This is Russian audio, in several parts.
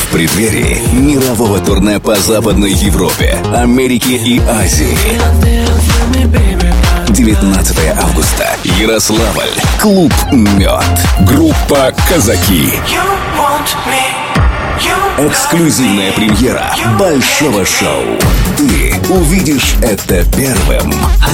преддверии мирового турне по Западной Европе, Америке и Азии. 19 августа. Ярославль. Клуб «Мед». Группа «Казаки». Эксклюзивная премьера большого шоу. Ты увидишь это первым.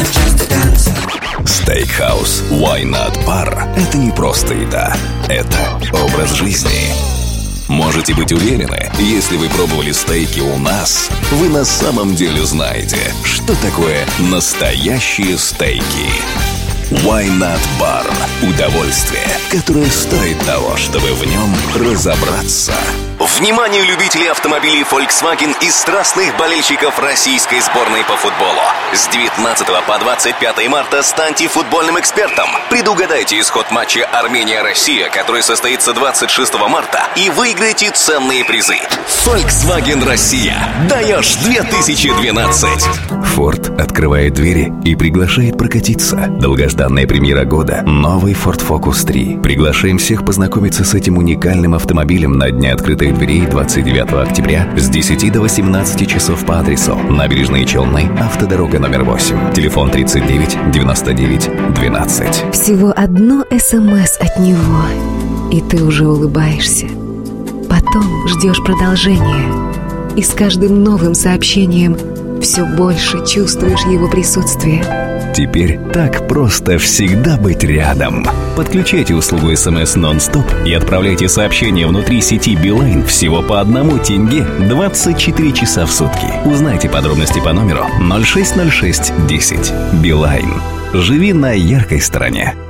Стейкхаус Why Not Bar – это не просто еда, это образ жизни. Можете быть уверены, если вы пробовали стейки у нас, вы на самом деле знаете, что такое настоящие стейки. Why Not Bar – удовольствие, которое стоит того, чтобы в нем разобраться. Внимание любителей автомобилей Volkswagen и страстных болельщиков российской сборной по футболу. С 19 по 25 марта станьте футбольным экспертом. Предугадайте исход матча Армения-Россия, который состоится 26 марта, и выиграйте ценные призы. Volkswagen Россия. Даешь 2012. Ford открывает двери и приглашает прокатиться. Долгожданная премьера года. Новый Ford Focus 3. Приглашаем всех познакомиться с этим уникальным автомобилем на дне открытых дверей 29 октября с 10 до 18 часов по адресу Набережные Челны, автодорога номер 8. Телефон 39 99 12. Всего одно СМС от него, и ты уже улыбаешься. Потом ждешь продолжения, и с каждым новым сообщением все больше чувствуешь его присутствие. Теперь так просто всегда быть рядом. Подключайте услугу SMS нон-стоп и отправляйте сообщения внутри сети Билайн всего по 1 тенге 24 часа в сутки. Узнайте подробности по номеру 0606 10. Билайн. Живи на яркой стороне.